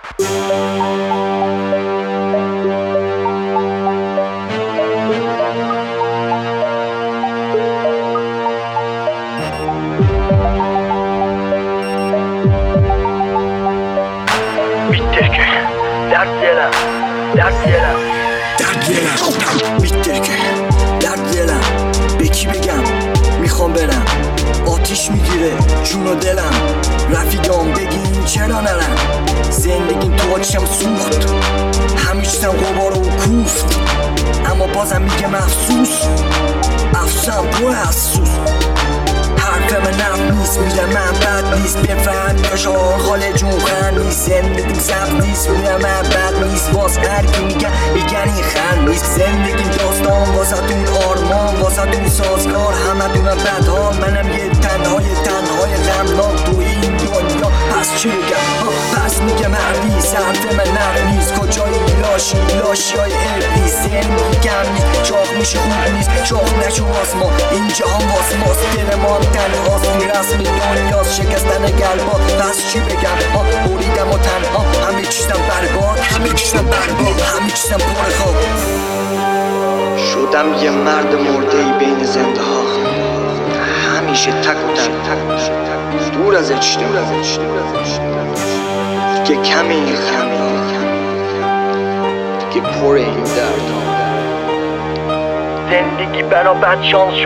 بیتر که درد دلم به کی بگم میخوام برم آتیش میگیره جون و دلم رفیقام بگین چرا نرم زندگیم تو آتیشم سوخت همه چیزم غبار و کوفت اما بازم میگم افسوسم پر افسوس حرفم نفت نیست میگم من بد نیست بفهم یا شعار خاله جون خند نیست زندگیم زب نیست میگم من بد نیست باز هر کی میگن این خند نیست زندگیم داستان واسه تون آرمان واسه تون سازگار همه دونم بدحال منم یه تنهای غمناک تو این دنیا پس چی بگم پس میگم هر نیست حرف من نفت نیست کجای لاشی های عرب نیست زندگی کم نیست چاق میشه خوب نیست چاق نشو واسما اینجا هم واس ماست دل ما هم تنهاست این رسم دنیاست شکستن قلبا پس چی بگم بریدم و تنها همه چیزم برباد همه چیزم پر خواب شدم یه مرد مرده‌ای بین زنده ها همیشه تک و تنها دور از اجتماع دیگه کمی این خنده دیگه پر این درد زندگی برا بد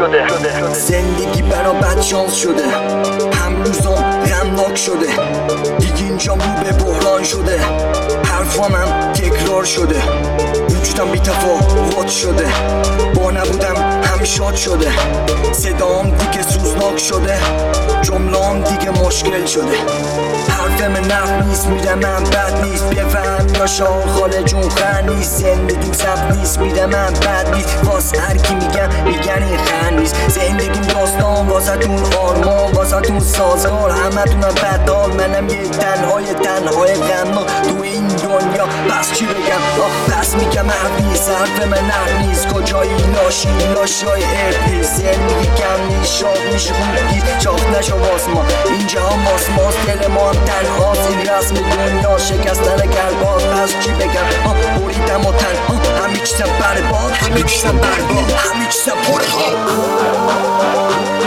شانس شده هم روزام غمناک شده دیگه اینجام رو به بحران شده حرفامم تکرار شده وجودم بی تفاوت شده با نبودم هم شاد شده صدام دیگه سوزناک شده جملام دیگه مشکل شده حرفم نفت نیست میرم من بد نیست بفهم یا شعار خاله جون خند نیست زندگیم زب نیست میرم من بد نیست واس هر کی میگن این خند نیست زندگیم داستان واسه تون آرمان واسه تون سازگار همه تونم بدحال منم یه تنهای غمناک تو این دنیا پس چی بگم پس میگم حرف من نفت نیست کجای لاشی های عرب نیست زندگی کم نیست شاق میشه خوب نیست چاق نشو واس ما اینجا هم واس ماست دل ما هم تنهاست این رسم دنیا شکستن قلباست پس چی بگم بریدم و تنها همه چیزم برباد همه چیزم پر خواب